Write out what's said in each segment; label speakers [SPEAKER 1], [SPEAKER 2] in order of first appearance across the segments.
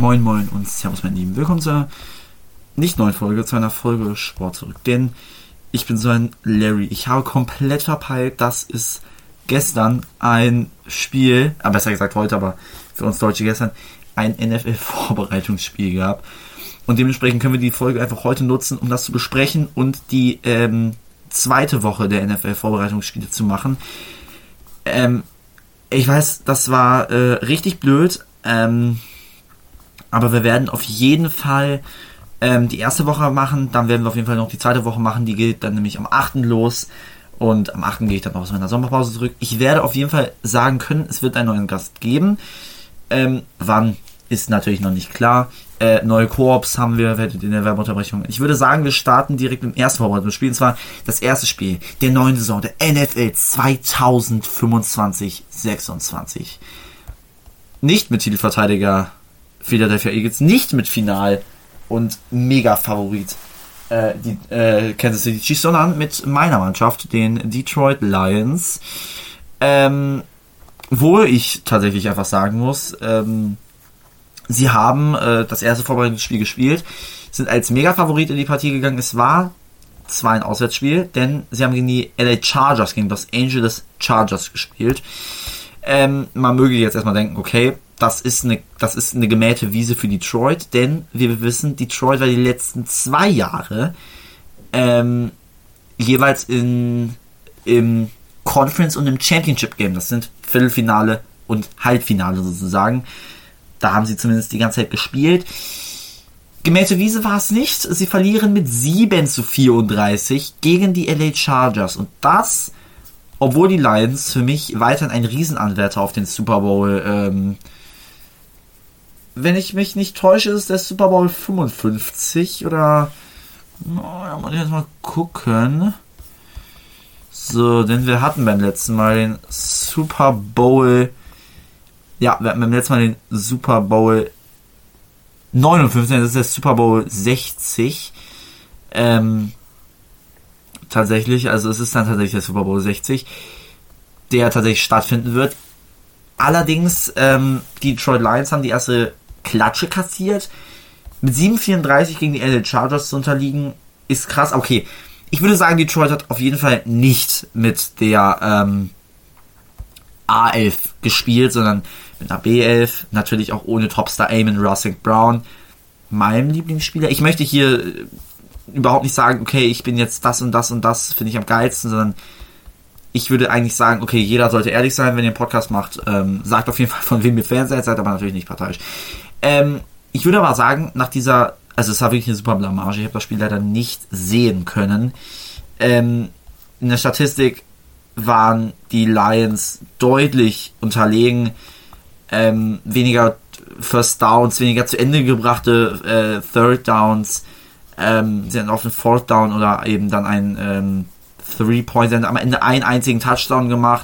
[SPEAKER 1] Moin Moin und Servus meine Lieben. Willkommen zu einer nicht neuen Folge, zu einer Folge Sport zurück. Denn ich bin so ein Larry. Ich habe komplett verpeilt, dass es gestern ein Spiel, besser gesagt heute, aber für uns Deutsche gestern, ein NFL-Vorbereitungsspiel gab. Und dementsprechend können wir die Folge einfach heute nutzen, um das zu besprechen und die zweite Woche der NFL-Vorbereitungsspiele zu machen. Ich weiß, das war richtig blöd, aber wir werden auf jeden Fall die erste Woche machen, dann werden wir auf jeden Fall noch die zweite Woche machen, die geht dann nämlich am 8. los und am 8. gehe ich dann aus meiner Sommerpause zurück. Ich werde auf jeden Fall sagen können, es wird einen neuen Gast geben. Wann ist natürlich noch nicht klar. Neue Koops haben wir, werdet ihr in der Werbeunterbrechung. Ich würde sagen, wir starten direkt mit dem ersten Vorbereitungsspiel. Und zwar das erste Spiel der neuen Saison, der NFL 2025-26. Nicht mit Titelverteidiger Philadelphia Eagles, nicht mit Final und Mega-Favorit die Kansas City Chiefs, sondern mit meiner Mannschaft, den Detroit Lions. Wo ich tatsächlich einfach sagen muss, sie haben das erste Vorbereitungsspiel gespielt, sind als Mega-Favorit in die Partie gegangen. Es war zwar ein Auswärtsspiel, denn sie haben gegen die LA Chargers, gegen Los Angeles Chargers gespielt. Man möge jetzt erstmal denken, okay, das ist eine gemähte Wiese für Detroit, denn wir wissen, Detroit war die letzten 2 Jahre jeweils im Conference und im Championship Game. Das sind Viertelfinale und Halbfinale sozusagen. Da haben sie zumindest die ganze Zeit gespielt. Gemähte Wiese war es nicht. Sie verlieren mit 7-34 gegen die LA Chargers. Und das, obwohl die Lions für mich weiterhin ein Riesenanwärter auf den Super Bowl, wenn ich mich nicht täusche, ist der Super Bowl 55 oder, da muss ich jetzt mal gucken. So, denn wir hatten beim letzten Mal den Super Bowl, wir hatten beim letzten Mal den Super Bowl 59, das ist der Super Bowl 60. Tatsächlich, also es ist dann tatsächlich der Super Bowl 60, der tatsächlich stattfinden wird. Allerdings, die Detroit Lions haben die erste Klatsche kassiert. Mit 7-34 gegen die LA Chargers zu unterliegen, ist krass. Okay, ich würde sagen, Detroit hat auf jeden Fall nicht mit der A11 gespielt, sondern mit einer B11, natürlich auch ohne Topstar Amon-Ra St. Brown, meinem Lieblingsspieler. Ich möchte hier überhaupt nicht sagen, okay, ich bin jetzt das und das und das, finde ich am geilsten, sondern ich würde eigentlich sagen, okay, jeder sollte ehrlich sein, wenn ihr einen Podcast macht. Sagt auf jeden Fall, von wem ihr Fans seid, aber natürlich nicht parteiisch. Ich würde aber sagen, nach dieser, also es war wirklich eine super Blamage, ich habe das Spiel leider nicht sehen können. In der Statistik waren die Lions deutlich unterlegen, weniger First Downs, weniger zu Ende gebrachte Third Downs, sie hatten auf den Fourth Down oder eben dann ein 3-Point, am Ende einen einzigen Touchdown gemacht.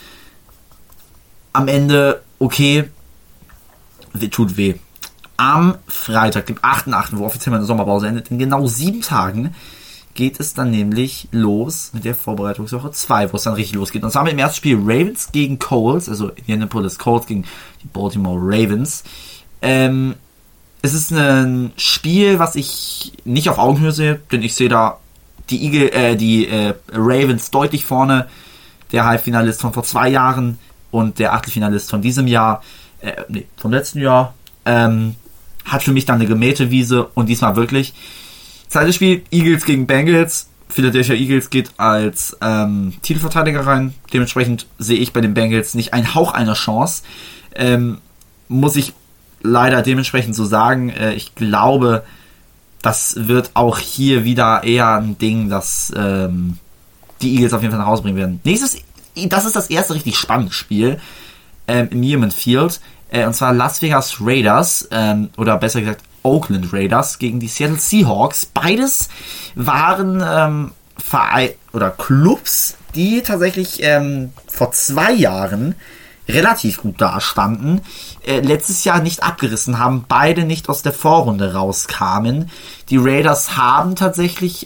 [SPEAKER 1] Am Ende, okay, tut weh. Am Freitag, dem 8.8., wo offiziell meine Sommerpause endet, in genau 7 Tagen, geht es dann nämlich los mit der Vorbereitungswoche 2, wo es dann richtig losgeht. Und zwar mit dem ersten Spiel Ravens gegen Colts, also Indianapolis Colts gegen die Baltimore Ravens. Es ist ein Spiel, was ich nicht auf Augenhöhe sehe, denn ich sehe da die Ravens deutlich vorne. Der Halbfinalist von vor 2 Jahren und der Achtelfinalist von diesem Jahr, vom letzten Jahr, hat für mich dann eine gemähte Wiese und diesmal wirklich. Zweites Spiel, Eagles gegen Bengals. Philadelphia Eagles geht als Titelverteidiger rein. Dementsprechend sehe ich bei den Bengals nicht einen Hauch einer Chance. Muss ich leider dementsprechend so sagen. Ich glaube, das wird auch hier wieder eher ein Ding, dass die Eagles auf jeden Fall nach Hause bringen werden. Das ist das erste richtig spannende Spiel im Neiman Field. Und zwar Las Vegas Raiders, oder besser gesagt Oakland Raiders gegen die Seattle Seahawks. Beides waren Clubs, die tatsächlich vor 2 Jahren relativ gut dastanden, letztes Jahr nicht abgerissen haben, beide nicht aus der Vorrunde rauskamen. Die Raiders haben tatsächlich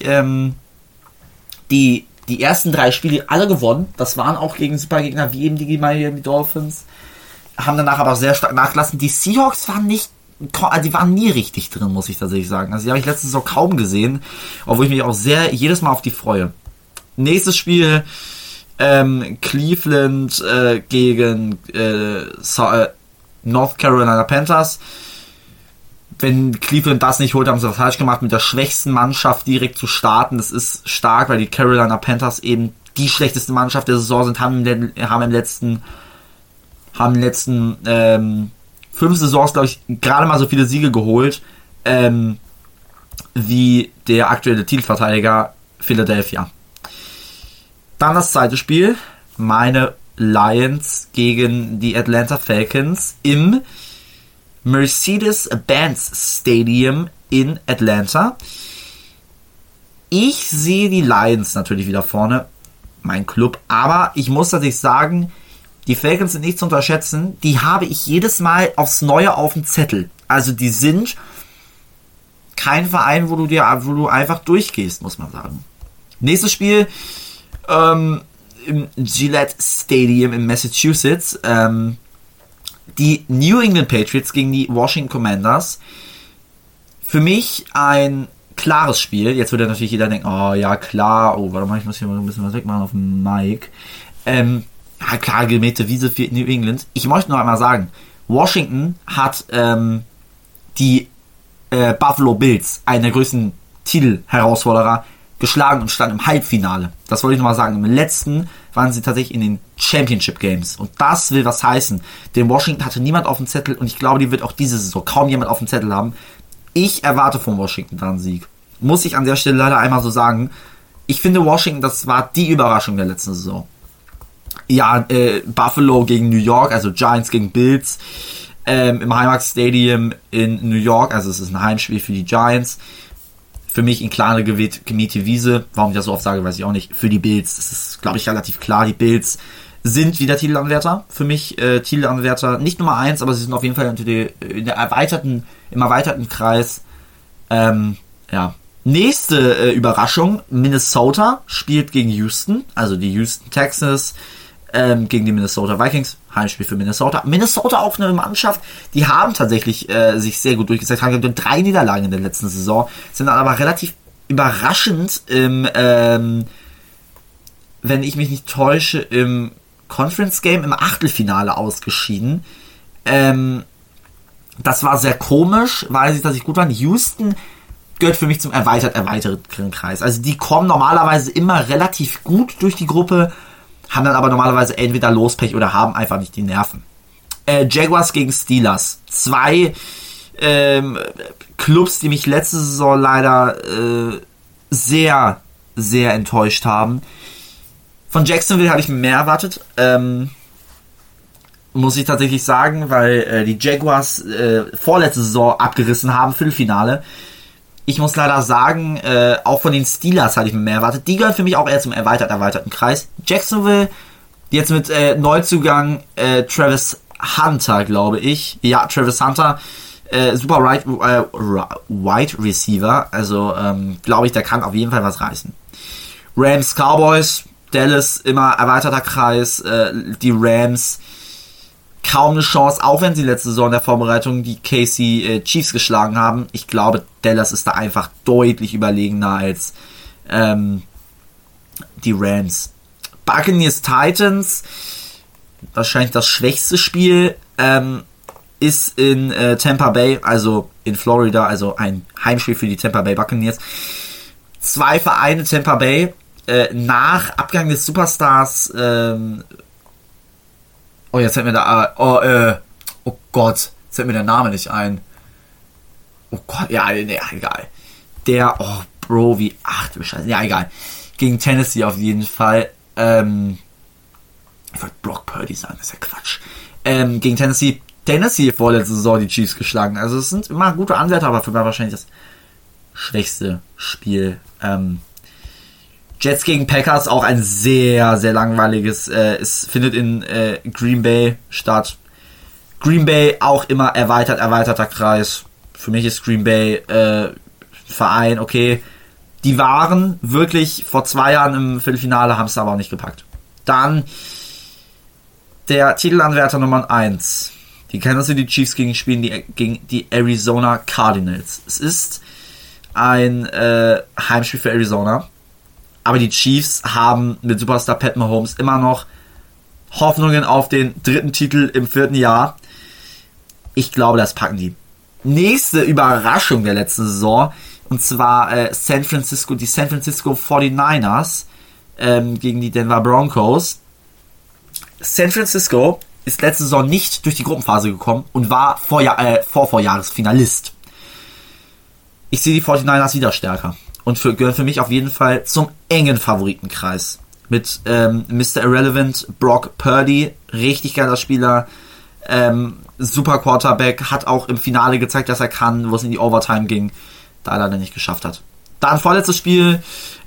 [SPEAKER 1] die ersten 3 Spiele alle gewonnen. Das waren auch gegen Supergegner wie eben die Miami Dolphins. Haben danach aber sehr stark nachgelassen. Die Seahawks waren nicht die waren nie richtig drin, muss ich tatsächlich sagen. Also die habe ich letztens auch kaum gesehen, obwohl ich mich auch jedes Mal auf die freue. Nächstes Spiel, Cleveland gegen North Carolina Panthers. Wenn Cleveland das nicht holt, haben sie das falsch gemacht, mit der schwächsten Mannschaft direkt zu starten. Das ist stark, weil die Carolina Panthers eben die schlechteste Mannschaft der Saison sind, haben in den letzten 5 Saisons, glaube ich, gerade mal so viele Siege geholt, wie der aktuelle Titelverteidiger Philadelphia. Dann das zweite Spiel, meine Lions gegen die Atlanta Falcons im Mercedes-Benz Stadium in Atlanta. Ich sehe die Lions natürlich wieder vorne, mein Club, aber ich muss tatsächlich sagen, die Falcons sind nicht zu unterschätzen, die habe ich jedes Mal aufs Neue auf dem Zettel. Also die sind kein Verein, wo du einfach durchgehst, muss man sagen. Nächstes Spiel, im Gillette Stadium in Massachusetts, die New England Patriots gegen die Washington Commanders. Für mich ein klares Spiel. Jetzt würde natürlich jeder denken, oh ja, klar, oh, warte mal, ich muss hier mal ein bisschen was wegmachen auf dem Mic. Ja, klar, gemähte Wiese für New England. Ich möchte noch einmal sagen, Washington hat die Buffalo Bills, einen der größten Titelherausforderer, geschlagen und stand im Halbfinale. Das wollte ich nochmal sagen. Im letzten waren sie tatsächlich in den Championship Games. Und das will was heißen. Denn Washington hatte niemand auf dem Zettel und ich glaube, die wird auch diese Saison kaum jemand auf dem Zettel haben. Ich erwarte von Washington da einen Sieg. Muss ich an der Stelle leider einmal so sagen. Ich finde Washington, das war die Überraschung der letzten Saison. Ja, Buffalo gegen New York, also Giants gegen Bills im Highmark Stadium in New York. Also es ist ein Heimspiel für die Giants. Für mich in klare gemähte Wiese. Warum ich das so oft sage, weiß ich auch nicht. Für die Bills, das ist, glaube ich, relativ klar. Die Bills sind wieder Titelanwärter. Für mich Titelanwärter, nicht Nummer 1, aber sie sind auf jeden Fall im erweiterten Kreis. Ja. Nächste Überraschung, Minnesota spielt gegen Houston, also die Houston Texans gegen die Minnesota Vikings, Heimspiel für Minnesota. Minnesota auch eine Mannschaft, die haben tatsächlich sich sehr gut durchgesetzt, haben 3 Niederlagen in der letzten Saison, sind dann aber relativ überraschend wenn ich mich nicht täusche, im Conference Game im Achtelfinale ausgeschieden. Das war sehr komisch, weil sie tatsächlich gut waren. Houston gehört für mich zum erweiterten Kreis. Also die kommen normalerweise immer relativ gut durch die Gruppe, haben dann aber normalerweise entweder Lospech oder haben einfach nicht die Nerven. Jaguars gegen Steelers. 2 Clubs, die mich letzte Saison leider sehr, sehr enttäuscht haben. Von Jacksonville habe ich mehr erwartet. Muss ich tatsächlich sagen, weil die Jaguars vorletzte Saison abgerissen haben, Viertelfinale. Ich muss leider sagen, auch von den Steelers hatte ich mir mehr erwartet. Die gehören für mich auch eher zum erweiterten Kreis. Jacksonville, jetzt mit Neuzugang Travis Hunter, glaube ich. Ja, Travis Hunter, super Wide Receiver. Also, glaube ich, der kann auf jeden Fall was reißen. Rams, Cowboys, Dallas, immer erweiterter Kreis. Die Rams, kaum eine Chance, auch wenn sie letzte Saison in der Vorbereitung die KC Chiefs geschlagen haben. Ich glaube, Dallas ist da einfach deutlich überlegener als die Rams. Buccaneers Titans, wahrscheinlich das schwächste Spiel, ist in Tampa Bay, also in Florida, also ein Heimspiel für die Tampa Bay Buccaneers. 2 Vereine Tampa Bay, nach Abgang des Superstars, oh, jetzt fällt mir da, oh Gott, jetzt fällt mir der Name nicht ein. Oh Gott, ja, nee, egal. Bro, du Scheiße, ja, egal. Gegen Tennessee auf jeden Fall, ich wollte Brock Purdy sagen, das ist ja Quatsch. Gegen Tennessee vorletzte Saison die Chiefs geschlagen. Also es sind immer gute Anwärter, aber für mich wahrscheinlich das schwächste Spiel. Jets gegen Packers, auch ein sehr, sehr langweiliges. Es findet in Green Bay statt. Green Bay auch immer erweiterter Kreis. Für mich ist Green Bay Verein, okay. Die waren wirklich vor 2 Jahren im Viertelfinale, haben es aber auch nicht gepackt. Dann der Titelanwärter Nummer 1. Die Kansas City Chiefs gegen die Arizona Cardinals. Es ist ein Heimspiel für Arizona. Aber die Chiefs haben mit Superstar Pat Mahomes immer noch Hoffnungen auf den 3. Titel im 4. Jahr. Ich glaube, das packen die. Nächste Überraschung der letzten Saison. Und zwar die San Francisco 49ers gegen die Denver Broncos. San Francisco ist letzte Saison nicht durch die Gruppenphase gekommen und war Vorjahresfinalist. Ich sehe die 49ers wieder stärker und gehören für mich auf jeden Fall zum engen Favoritenkreis. Mit Mr. Irrelevant, Brock Purdy, richtig geiler Spieler, super Quarterback, hat auch im Finale gezeigt, dass er kann, wo es in die Overtime ging, da leider nicht geschafft hat. Dann vorletztes Spiel,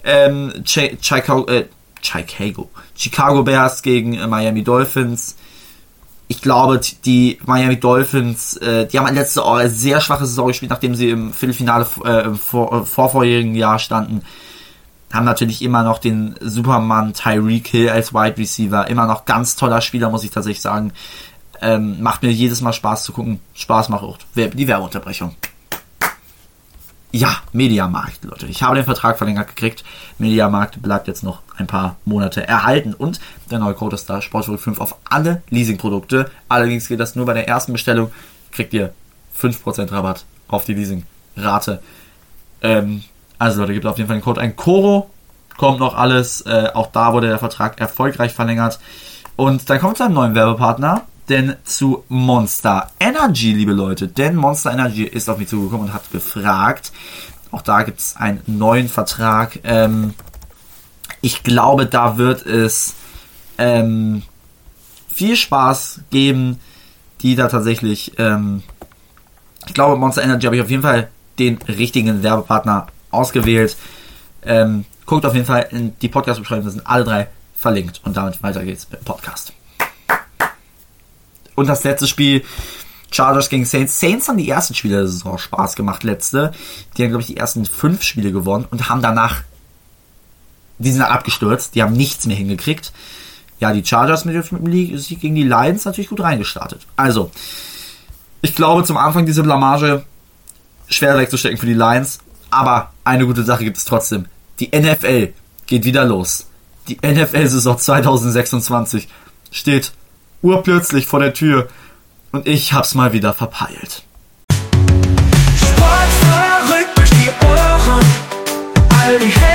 [SPEAKER 1] Chicago Bears gegen Miami Dolphins. Ich glaube, die Miami Dolphins, die haben letzte Saison eine sehr schwache Saison gespielt, nachdem sie im Viertelfinale im vorvorigen Jahr standen. Haben natürlich immer noch den Superman Tyreek Hill als Wide Receiver. Immer noch ganz toller Spieler, muss ich tatsächlich sagen. Macht mir jedes Mal Spaß zu gucken. Spaß macht auch die Werbeunterbrechung. Ja, Mediamarkt, Leute. Ich habe den Vertrag verlängert gekriegt. Mediamarkt bleibt jetzt noch ein paar Monate erhalten. Und der neue Code ist da, Sportvoll5 auf alle Leasingprodukte. Allerdings geht das nur bei der ersten Bestellung. Kriegt ihr 5% Rabatt auf die Leasingrate. Also Leute, gebt auf jeden Fall den Code ein. Koro kommt noch alles. Auch da wurde der Vertrag erfolgreich verlängert. Und dann kommen wir zu einem neuen Werbepartner. Denn zu Monster Energy, liebe Leute. Denn Monster Energy ist auf mich zugekommen und hat gefragt. Auch da gibt es einen neuen Vertrag. Ich glaube, da wird es viel Spaß geben, die da tatsächlich... ich glaube, Monster Energy habe ich auf jeden Fall den richtigen Werbepartner ausgewählt. Guckt auf jeden Fall in die Podcast-Beschreibung, da sind alle 3 verlinkt. Und damit weiter geht's mit dem Podcast. Und das letzte Spiel, Chargers gegen Saints. Saints haben die ersten Spiele der Saison Spaß gemacht, letzte. Die haben, glaube ich, die ersten 5 Spiele gewonnen und haben danach, die sind dann abgestürzt, die haben nichts mehr hingekriegt. Ja, die Chargers mit dem Sieg gegen die Lions natürlich gut reingestartet. Also, ich glaube, zum Anfang diese Blamage schwer wegzustecken für die Lions, aber eine gute Sache gibt es trotzdem. Die NFL geht wieder los. Die NFL-Saison 2026 steht urplötzlich vor der Tür und ich hab's mal wieder verpeilt.
[SPEAKER 2] Sport verrückt durch die Ohren, all die